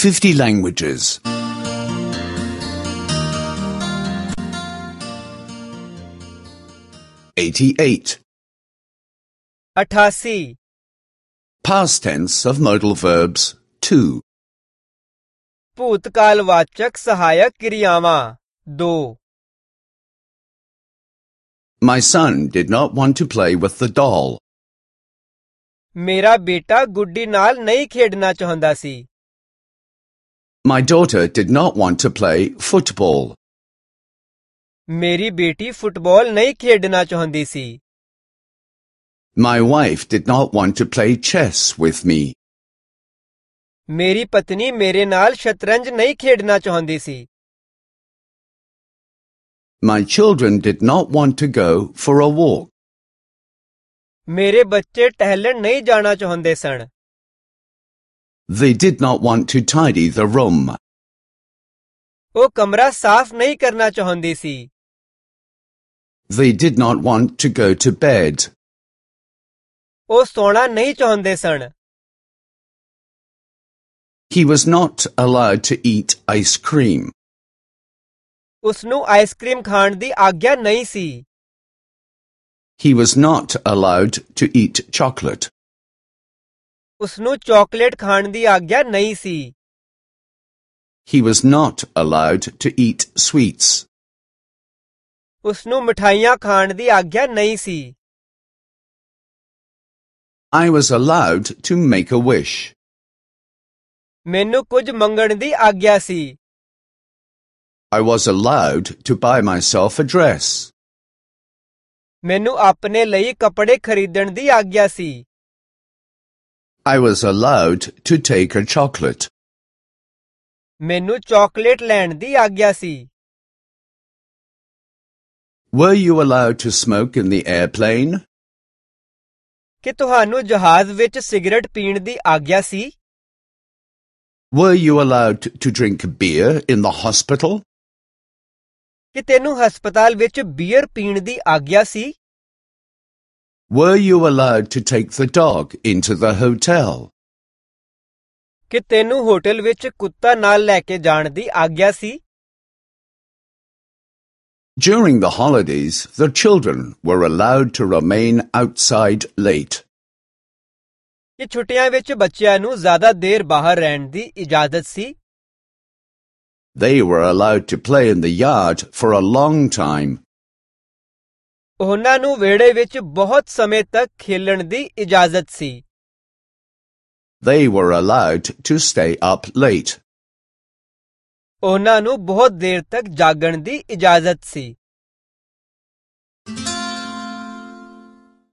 50 languages. 88. 88 Past tense of modal verbs 2. ਭੂਤਕਾਲਵਾਚਕ ਸਹਾਇਕ ਕਿਰਿਆਵਾਂ 2 My son did not want to play with the doll. ਮੇਰਾ ਬੇਟਾ ਗੁੱਡੀ ਨਾਲ ਨਹੀਂ ਖੇਡਣਾ ਚਾਹੁੰਦਾ ਸੀ। My daughter did not want to play football. ਮੇਰੀ ਬੇਟੀ ਫੁੱਟਬਾਲ ਨਹੀਂ ਖੇਡਣਾ ਚਾਹੁੰਦੀ ਸੀ। My wife did not want to play chess with me. ਮੇਰੀ ਪਤਨੀ ਮੇਰੇ ਨਾਲ ਸ਼ਤਰੰਜ ਨਹੀਂ ਖੇਡਣਾ ਚਾਹੁੰਦੀ ਸੀ। My children did not want to go for a walk. ਮੇਰੇ ਬੱਚੇ ਟਹਿਲਣ ਨਹੀਂ ਜਾਣਾ ਚਾਹੁੰਦੇ ਸਨ। They did not want to tidy the room. ਉਹ ਕਮਰਾ ਸਾਫ਼ ਨਹੀਂ ਕਰਨਾ ਚਾਹੁੰਦੀ ਸੀ। They did not want to go to bed. ਉਹ ਸੌਣਾ ਨਹੀਂ ਚਾਹੁੰਦੇ ਸਨ। He was not allowed to eat ice cream. ਉਸ ਨੂੰ ਆਈਸਕ੍ਰੀਮ ਖਾਣ ਦੀ ਆਗਿਆ ਨਹੀਂ ਸੀ। He was not allowed to eat chocolate. ਉਸ ਨੂੰ ਚਾਕਲੇਟ ਖਾਣ ਦੀ ਆਗਿਆ ਨਹੀਂ ਸੀ। He was not allowed to eat sweets. ਉਸ ਨੂੰ ਮਿਠਾਈਆਂ ਖਾਣ ਦੀ ਆਗਿਆ ਨਹੀਂ ਸੀ। I was allowed to make a wish. ਮੈਨੂੰ ਕੁਝ ਮੰਗਣ ਦੀ ਆਗਿਆ ਸੀ। I was allowed to buy myself a dress. ਮੈਨੂੰ ਆਪਣੇ ਲਈ ਕੱਪੜੇ ਖਰੀਦਣ ਦੀ ਆਗਿਆ ਸੀ। I was allowed to take a chocolate. ਮੈਨੂੰ ਚਾਕਲੇਟ ਲੈਣ ਦੀ ਆਗਿਆ ਸੀ। Were you allowed to smoke in the airplane? ਕਿ ਤੁਹਾਨੂੰ ਜਹਾਜ਼ ਵਿੱਚ ਸਿਗਰਟ ਪੀਣ ਦੀ ਆਗਿਆ ਸੀ? Were you allowed to drink beer in the hospital? ਕਿ ਤੈਨੂੰ ਹਸਪਤਾਲ ਵਿੱਚ ਬੀਅਰ ਪੀਣ ਦੀ ਆਗਿਆ ਸੀ? Were you allowed to take the dog into the hotel? ਕਿ ਤੈਨੂੰ ਹੋਟਲ ਵਿੱਚ ਕੁੱਤਾ ਨਾਲ ਲੈ ਕੇ ਜਾਣ ਦੀ ਆਗਿਆ ਸੀ? During the holidays, the children were allowed to remain outside late. ਕਿ ਛੁੱਟੀਆਂ ਵਿੱਚ ਬੱਚਿਆਂ ਨੂੰ ਜ਼ਿਆਦਾ ਦੇਰ ਬਾਹਰ ਰਹਿਣ ਦੀ ਇਜਾਜ਼ਤ ਸੀ? They were allowed to play in the yard for a long time. ਉਹਨਾਂ ਨੂੰ ਵਿਹੜੇ ਵਿੱਚ ਬਹੁਤ ਸਮੇਂ ਤੱਕ ਖੇਲਣ ਦੀ ਇਜਾਜ਼ਤ ਸੀ। They were allowed to stay up late. ਉਹਨਾਂ ਨੂੰ ਬਹੁਤ ਦੇਰ ਤੱਕ ਜਾਗਣ ਦੀ ਇਜਾਜ਼ਤ ਸੀ।